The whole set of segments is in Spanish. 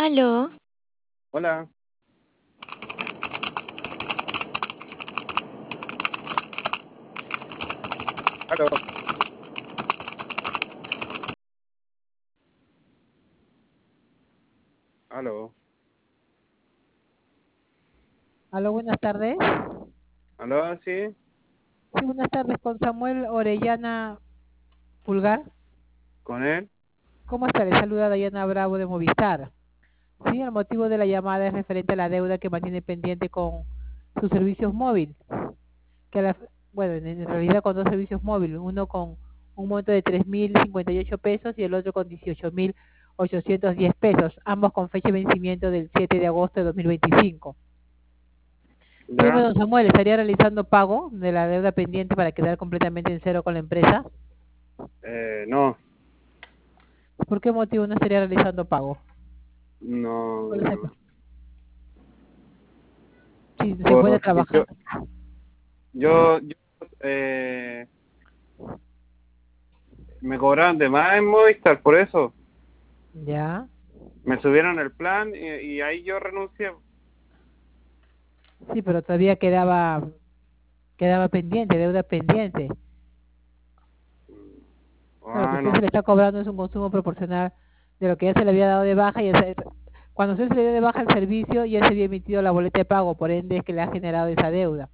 Aló, Hola, aló, aló, Aló, buenas tardes. aló, sí, Sí, buenas tardes con Samuel Orellana Pulgar. con él. ¿Cómo está? Le saluda Dayana Bravo de Movistar. Sí, el motivo de la llamada es referente a la deuda que mantiene pendiente con sus servicios móviles. Que a la- bueno, en realidad con dos servicios móviles, uno con un monto de 3.058 pesos y el otro con 18.810 pesos, ambos con fecha de vencimiento del 7 de agosto de 2025. Dime, Ya, don Samuel, ¿estaría realizando pago de la deuda pendiente para quedar completamente en cero con la empresa? no, ¿Por qué motivo no estaría realizando pago? no, ¿Cuál es el no, pro- Si se encuentra porque trabajando. yo, eh, me cobraron de más en Movistar, por eso, Ya, me subieron el plan y ahí yo renuncié. sí, pero todavía quedaba pendiente, deuda pendiente. Claro, lo que Ah, usted se no, le está cobrando es un consumo proporcional de lo que ya se le había dado de baja cuando usted se le dio de baja el servicio ya se había emitido la boleta de pago, por ende es que le ha generado esa deuda.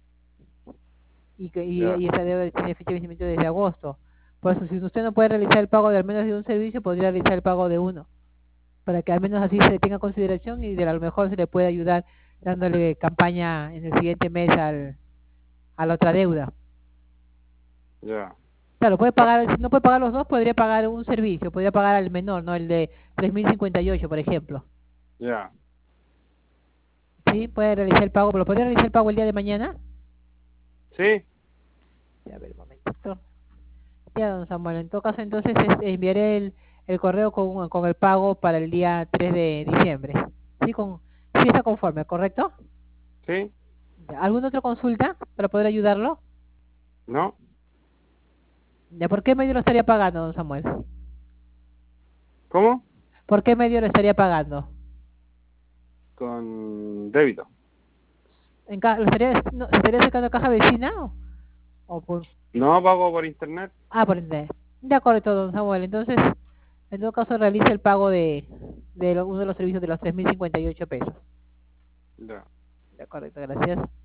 ya, Y esa deuda tiene fecha de vencimiento desde agosto. Por eso, si usted no puede realizar el pago de al menos de un servicio, podría realizar el pago de uno, para que al menos así se le tenga consideración y de a lo mejor se le puede ayudar dándole campaña en el siguiente mes a la otra deuda. ya, Claro, puede bueno, pagar, si no puede pagar los dos, podría pagar un servicio, podría pagar al menor, ¿no? El de 3.058, por ejemplo. ya, Sí, puede realizar el pago, pero podría realizar el pago el día de mañana. sí, Ya, a ver, un momentito. Ya, don Samuel, en todo caso, entonces enviaré el correo con el pago para el día 3 de diciembre. Sí, sí está conforme, ¿correcto? sí, Ya, ¿alguna otra consulta para poder ayudarlo? no, ¿Ya por qué medio lo estaría pagando, don Samuel? ¿cómo? ¿Por qué medio lo estaría pagando? Con débito. ¿Lo estaría, no, se estaría sacando caja vecina o por...? No pago por internet. Ah, por internet. De acuerdo, don Samuel. Entonces, en todo caso, realice el pago de uno de los servicios de los 3.058 pesos. Ya. De acuerdo, gracias.